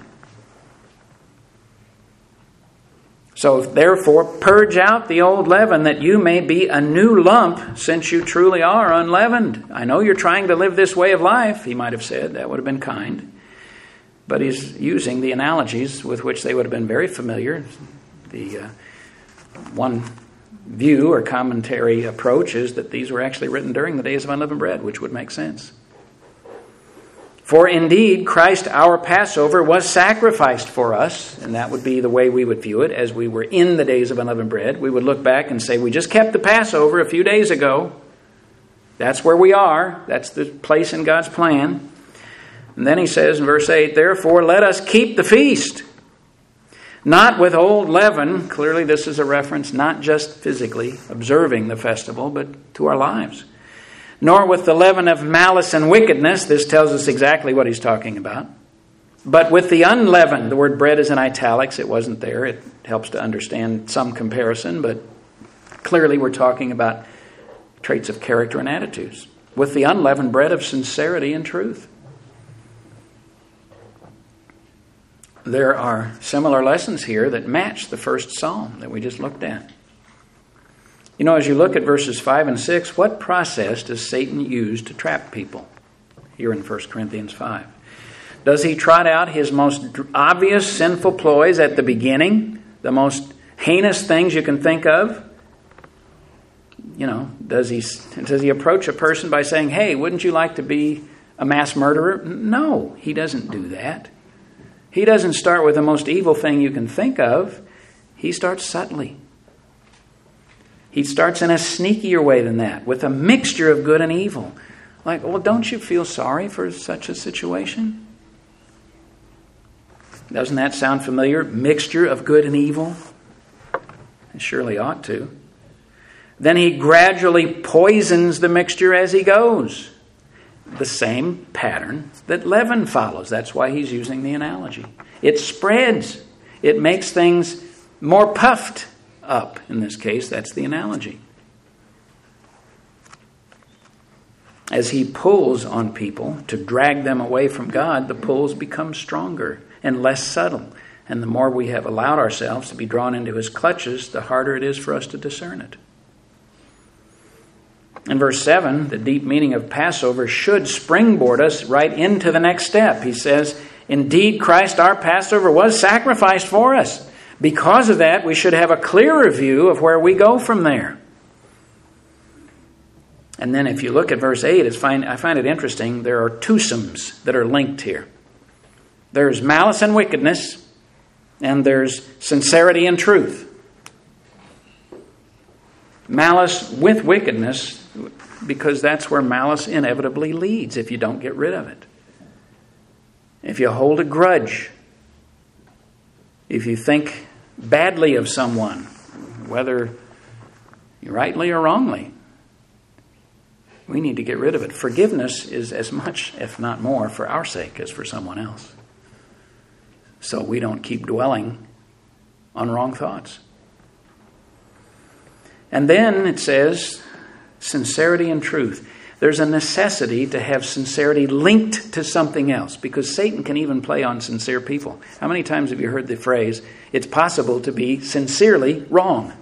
So, therefore, purge out the old leaven, that you may be a new lump, since you truly are unleavened. I know you're trying to live this way of life, he might have said. That would have been kind. But he's using the analogies with which they would have been very familiar. The one view or commentary approach is that these were actually written during the days of unleavened bread, which would make sense. For indeed, Christ our Passover was sacrificed for us, and that would be the way we would view it as we were in the days of unleavened bread. We would look back and say, we just kept the Passover a few days ago. That's where we are. That's the place in God's plan. And then he says in verse 8, therefore let us keep the feast, not with old leaven. Clearly this is a reference not just physically observing the festival, but to our lives. Nor with the leaven of malice and wickedness. This tells us exactly what he's talking about. But with the unleavened, the word bread is in italics. It wasn't there. It helps to understand some comparison, but clearly we're talking about traits of character and attitudes, with the unleavened bread of sincerity and truth. There are similar lessons here that match the first psalm that we just looked at. You know, as you look at verses 5 and 6, what process does Satan use to trap people here in 1 Corinthians 5? Does he trot out his most obvious sinful ploys at the beginning, the most heinous things you can think of? You know, does he approach a person by saying, hey, wouldn't you like to be a mass murderer? No, he doesn't do that. He doesn't start with the most evil thing you can think of. He starts subtly. He starts in a sneakier way than that, with a mixture of good and evil. Like, well, don't you feel sorry for such a situation? Doesn't that sound familiar? Mixture of good and evil? It surely ought to. Then he gradually poisons the mixture as he goes. The same pattern that leaven follows. That's why he's using the analogy. It spreads. It makes things more puffed up. In this case, that's the analogy. As he pulls on people to drag them away from God, the pulls become stronger and less subtle. And the more we have allowed ourselves to be drawn into his clutches, the harder it is for us to discern it. In verse 7, the deep meaning of Passover should springboard us right into the next step. He says, indeed, Christ our Passover was sacrificed for us. Because of that, we should have a clearer view of where we go from there. And then if you look at verse 8, I find it interesting. There are twosomes that are linked here. There's malice and wickedness, and there's sincerity and truth. Malice with wickedness, because that's where malice inevitably leads if you don't get rid of it. If you hold a grudge, if you think badly of someone, whether rightly or wrongly, we need to get rid of it. Forgiveness is as much, if not more, for our sake as for someone else. So we don't keep dwelling on wrong thoughts. And then it says, sincerity and truth. There's a necessity to have sincerity linked to something else, because Satan can even play on sincere people. How many times have you heard the phrase, it's possible to be sincerely wrong?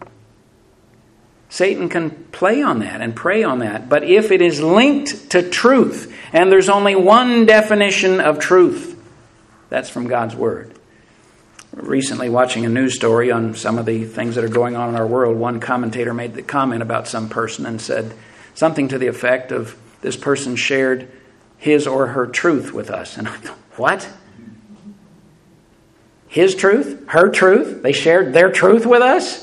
Satan can play on that and prey on that. But if it is linked to truth, and there's only one definition of truth, that's from God's Word. Recently, watching a news story on some of the things that are going on in our world, one commentator made the comment about some person and said something to the effect of, this person shared his or her truth with us. And I thought, what? His truth? Her truth? They shared their truth with us?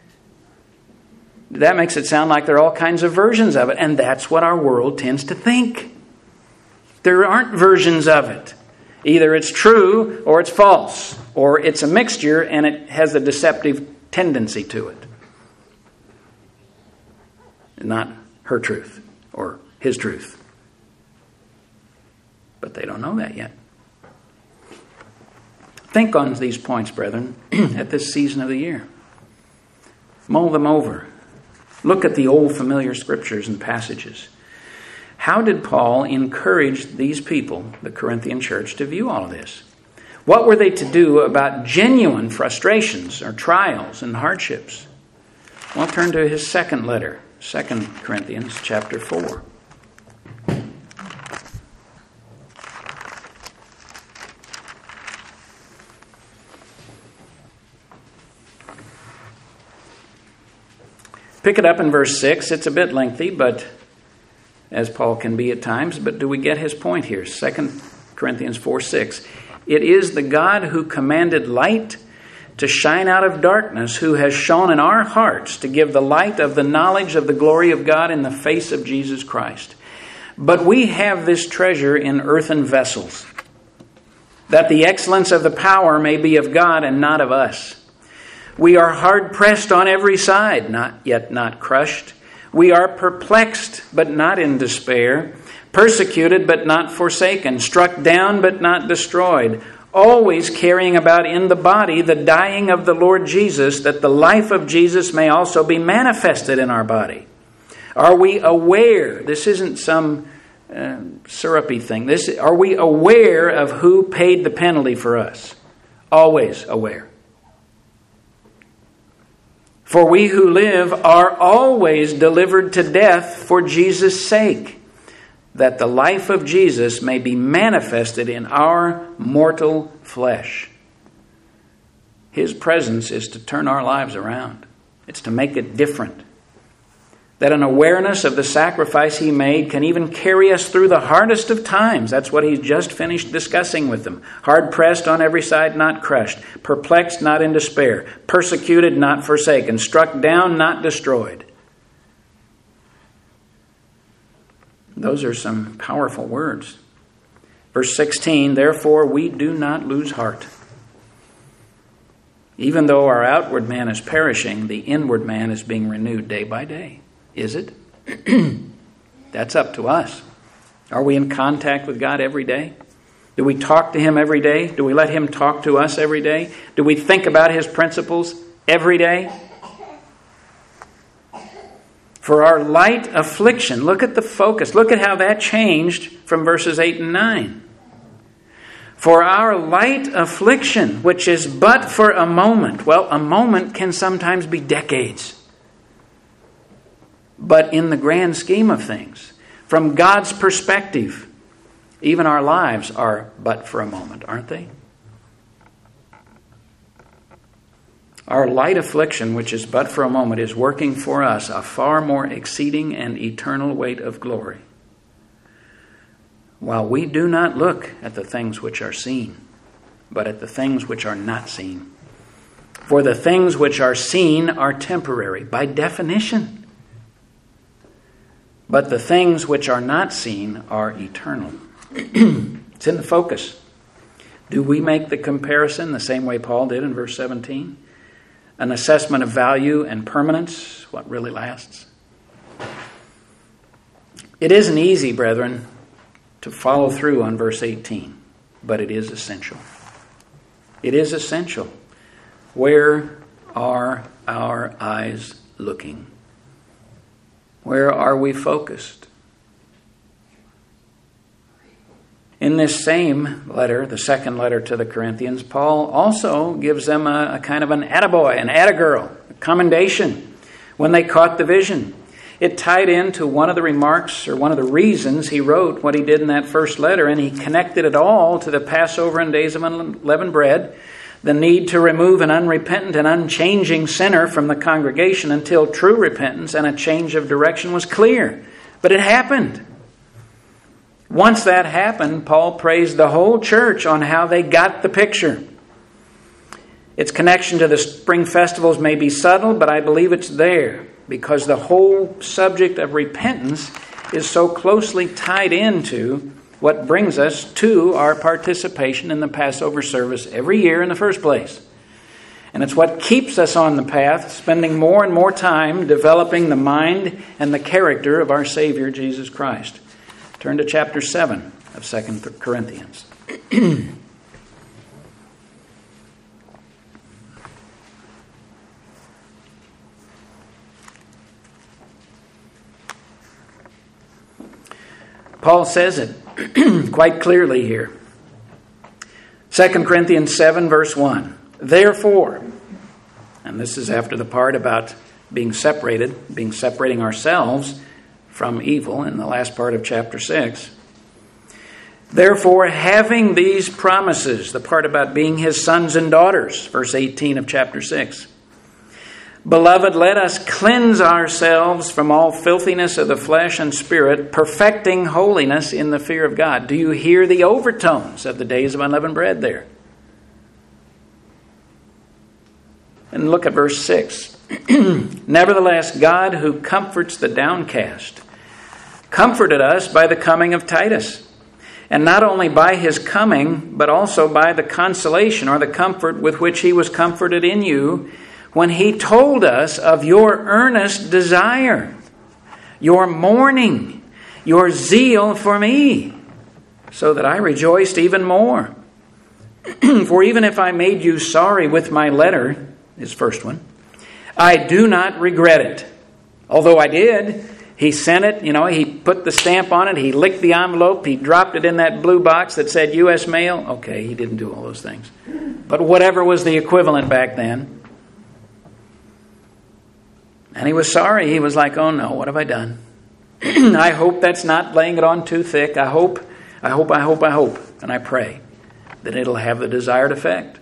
That makes it sound like there are all kinds of versions of it. And that's what our world tends to think. There aren't versions of it. Either it's true or it's false. Or it's a mixture and it has a deceptive tendency to it. Not her truth or his truth. But they don't know that yet. Think on these points, brethren, at this season of the year. Mull them over. Look at the old familiar scriptures and passages. How did Paul encourage these people, the Corinthian church, to view all of this? What were they to do about genuine frustrations or trials and hardships? Well, turn to his second letter, 2 Corinthians chapter 4. Pick it up in verse 6. It's a bit lengthy, but as Paul can be at times. But do we get his point here? 2 Corinthians 4:6. It is the God who commanded light to shine out of darkness, who has shone in our hearts to give the light of the knowledge of the glory of God in the face of Jesus Christ. But we have this treasure in earthen vessels, that the excellence of the power may be of God and not of us. We are hard pressed on every side, not crushed. We are perplexed, but not in despair. Persecuted, but not forsaken. Struck down, but not destroyed. Always carrying about in the body the dying of the Lord Jesus, that the life of Jesus may also be manifested in our body. Are we aware? This isn't some syrupy thing. Are we aware of who paid the penalty for us? Always aware. For we who live are always delivered to death for Jesus' sake, that the life of Jesus may be manifested in our mortal flesh. His presence is to turn our lives around. It's to make it different. That an awareness of the sacrifice He made can even carry us through the hardest of times. That's what He's just finished discussing with them. Hard pressed on every side, not crushed. Perplexed, not in despair. Persecuted, not forsaken. Struck down, not destroyed. Those are some powerful words. Verse 16, therefore we do not lose heart. Even though our outward man is perishing, the inward man is being renewed day by day. Is it? That's up to us. Are we in contact with God every day? Do we talk to Him every day? Do we let Him talk to us every day? Do we think about His principles every day? For our light affliction, look at the focus. Look at how that changed from verses 8 and 9. For our light affliction, which is but for a moment. Well, a moment can sometimes be decades. But in the grand scheme of things, from God's perspective, even our lives are but for a moment, aren't they? Our light affliction, which is but for a moment, is working for us a far more exceeding and eternal weight of glory. While we do not look at the things which are seen, but at the things which are not seen. For the things which are seen are temporary, by definition. But the things which are not seen are eternal. It's in the focus. Do we make the comparison the same way Paul did in verse 17? An assessment of value and permanence, what really lasts? It isn't easy, brethren, to follow through on verse 18, but it is essential. It is essential. Where are our eyes looking? Where are we focused? In this same letter, the second letter to the Corinthians, Paul also gives them a kind of an attaboy, an attagirl, a commendation when they caught the vision. It tied into one of the remarks or one of the reasons he wrote what he did in that first letter, and he connected it all to the Passover and days of unleavened bread, the need to remove an unrepentant and unchanging sinner from the congregation until true repentance and a change of direction was clear. But it happened. Once that happened, Paul praised the whole church on how they got the picture. Its connection to the spring festivals may be subtle, but I believe it's there because the whole subject of repentance is so closely tied into what brings us to our participation in the Passover service every year in the first place. And it's what keeps us on the path, spending more and more time developing the mind and the character of our Savior, Jesus Christ. Turn to chapter 7 of 2 Corinthians. Paul says it quite clearly here. 2 Corinthians 7, verse 1. Therefore, and this is after the part about separating ourselves from evil in the last part of chapter 6. Therefore, having these promises, the part about being His sons and daughters, verse 18 of chapter 6. Beloved, let us cleanse ourselves from all filthiness of the flesh and spirit, perfecting holiness in the fear of God. Do you hear the overtones of the days of unleavened bread there? And look at verse 6. Nevertheless, God who comforts the downcast comforted us by the coming of Titus. And not only by his coming, but also by the consolation or the comfort with which he was comforted in you when he told us of your earnest desire, your mourning, your zeal for me, so that I rejoiced even more. For even if I made you sorry with my letter, his first one, I do not regret it. Although I did, He sent it, he put the stamp on it, he licked the envelope, he dropped it in that blue box that said U.S. mail. Okay, he didn't do all those things. But whatever was the equivalent back then. And he was sorry. He was like, oh no, what have I done? I hope that's not laying it on too thick. I hope, and I pray that it'll have the desired effect.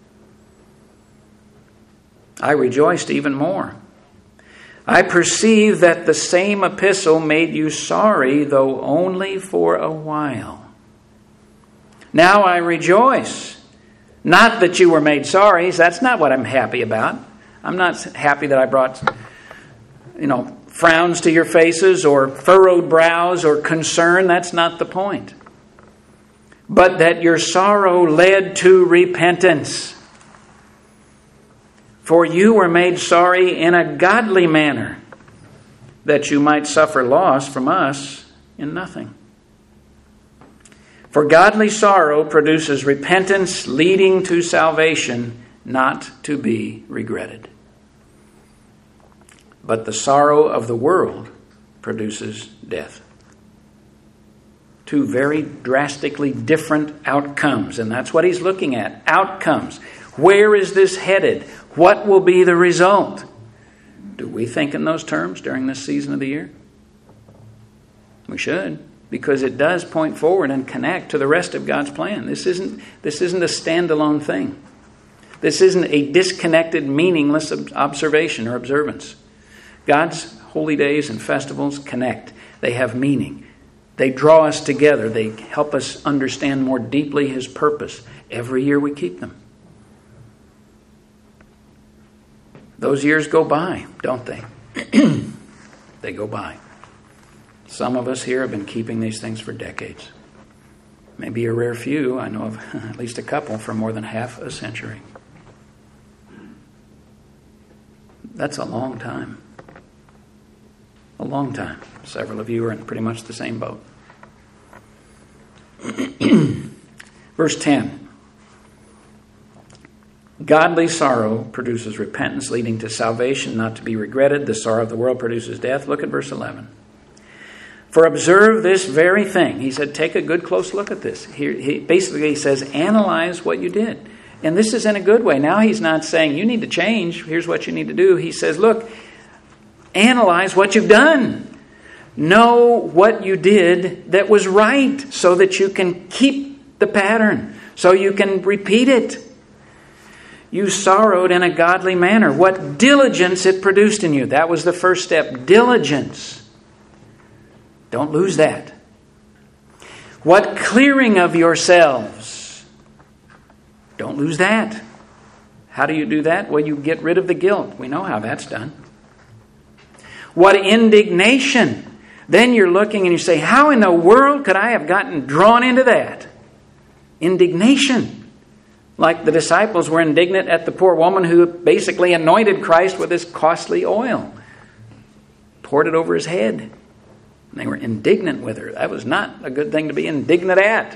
I rejoiced even more. I perceive that the same epistle made you sorry, though only for a while. Now I rejoice. Not that you were made sorry. That's not what I'm happy about. I'm not happy that I brought, frowns to your faces or furrowed brows or concern. That's not the point. But that your sorrow led to repentance. For you were made sorry in a godly manner, that you might suffer loss from us in nothing. For godly sorrow produces repentance leading to salvation, not to be regretted. But the sorrow of the world produces death. Two very drastically different outcomes, and that's what he's looking at. Outcomes. Where is this headed? What will be the result? Do we think in those terms during this season of the year? We should, because it does point forward and connect to the rest of God's plan. This isn't a standalone thing. This isn't a disconnected, meaningless observation or observance. God's holy days and festivals connect. They have meaning. They draw us together. They help us understand more deeply His purpose. Every year we keep them. Those years go by, don't they? They go by. Some of us here have been keeping these things for decades. Maybe a rare few. I know of at least a couple for more than half a century. That's a long time. A long time. Several of you are in pretty much the same boat. Verse 10. Godly sorrow produces repentance leading to salvation, not to be regretted. The sorrow of the world produces death. Look at verse 11. For observe this very thing. He said, take a good close look at this. He says, analyze what you did. And this is in a good way. Now he's not saying, you need to change. Here's what you need to do. He says, look, analyze what you've done. Know what you did that was right so that you can keep the pattern, so you can repeat it. You sorrowed in a godly manner. What diligence it produced in you. That was the first step. Diligence. Don't lose that. What clearing of yourselves. Don't lose that. How do you do that? Well, you get rid of the guilt. We know how that's done. What indignation. Then you're looking and you say, how in the world could I have gotten drawn into that? Indignation. Like the disciples were indignant at the poor woman who basically anointed Christ with this costly oil. Poured it over his head. And they were indignant with her. That was not a good thing to be indignant at.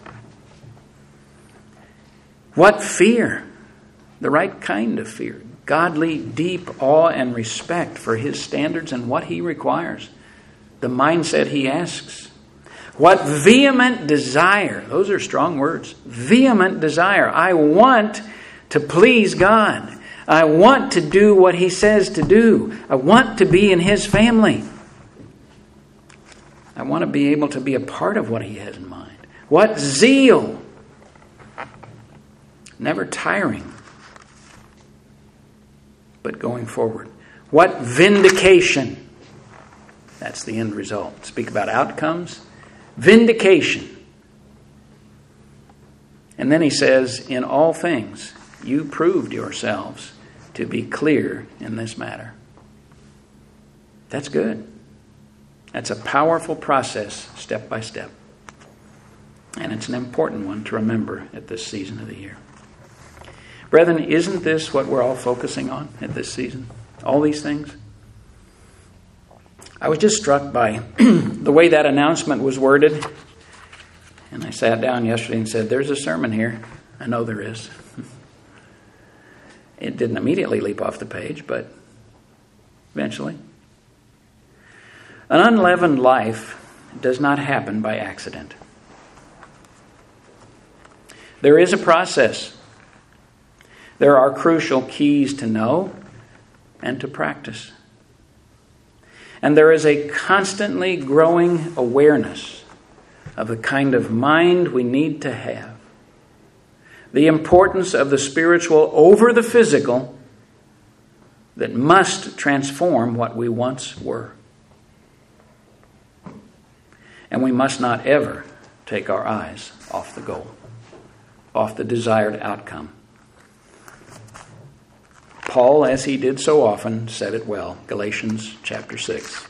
What fear? The right kind of fear. Godly, deep awe and respect for His standards and what He requires. The mindset He asks. What vehement desire. Those are strong words. Vehement desire. I want to please God. I want to do what He says to do. I want to be in His family. I want to be able to be a part of what He has in mind. What zeal. Never tiring, but going forward. What vindication. That's the end result. Speak about outcomes. Vindication. And then he says, in all things, you proved yourselves to be clear in this matter. That's good. That's a powerful process, step by step. And it's an important one to remember at this season of the year. Brethren, isn't this what we're all focusing on at this season? All these things? I was just struck by the way that announcement was worded. And I sat down yesterday and said, there's a sermon here. I know there is. It didn't immediately leap off the page, but eventually. An unleavened life does not happen by accident. There is a process. There are crucial keys to know and to practice. And there is a constantly growing awareness of the kind of mind we need to have. The importance of the spiritual over the physical that must transform what we once were. And we must not ever take our eyes off the goal, off the desired outcome. Paul, as he did so often, said it well. Galatians chapter 6.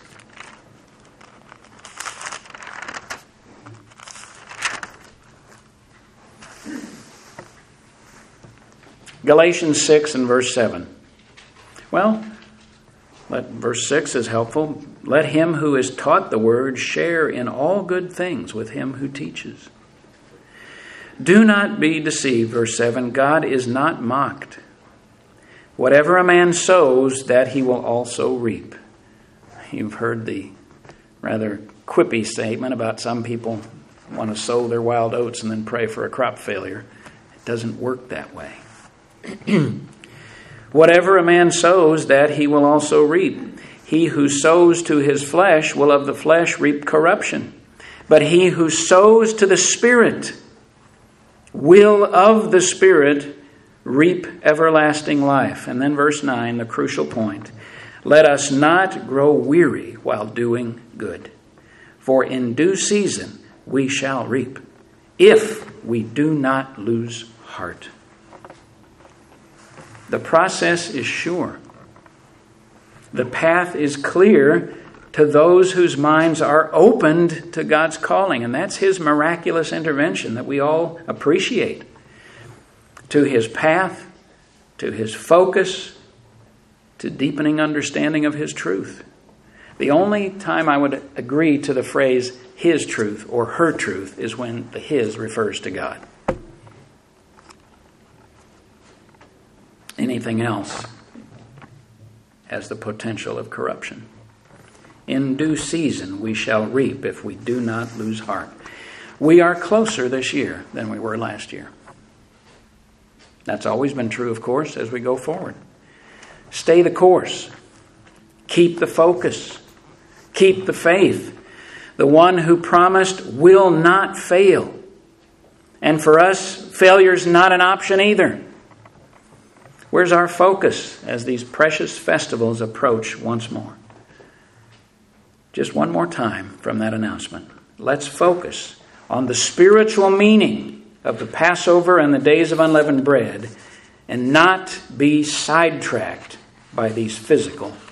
Galatians 6 and verse 7. Well, verse 6 is helpful. Let him who is taught the word share in all good things with him who teaches. Do not be deceived, verse 7. God is not mocked. Whatever a man sows, that he will also reap. You've heard the rather quippy statement about some people want to sow their wild oats and then pray for a crop failure. It doesn't work that way. Whatever a man sows, that he will also reap. He who sows to his flesh will of the flesh reap corruption. But he who sows to the Spirit will of the Spirit reap everlasting life. And then verse 9, the crucial point. Let us not grow weary while doing good, for in due season we shall reap, if we do not lose heart. The process is sure. The path is clear to those whose minds are opened to God's calling, and that's His miraculous intervention that we all appreciate. To His path, to His focus, to deepening understanding of His truth. The only time I would agree to the phrase His truth or her truth is when the His refers to God. Anything else has the potential of corruption. In due season we shall reap if we do not lose heart. We are closer this year than we were last year. That's always been true, of course, as we go forward. Stay the course. Keep the focus. Keep the faith. The one who promised will not fail. And for us, failure's not an option either. Where's our focus as these precious festivals approach once more? Just one more time from that announcement. Let's focus on the spiritual meaning of the Passover and the days of unleavened bread and not be sidetracked by these physical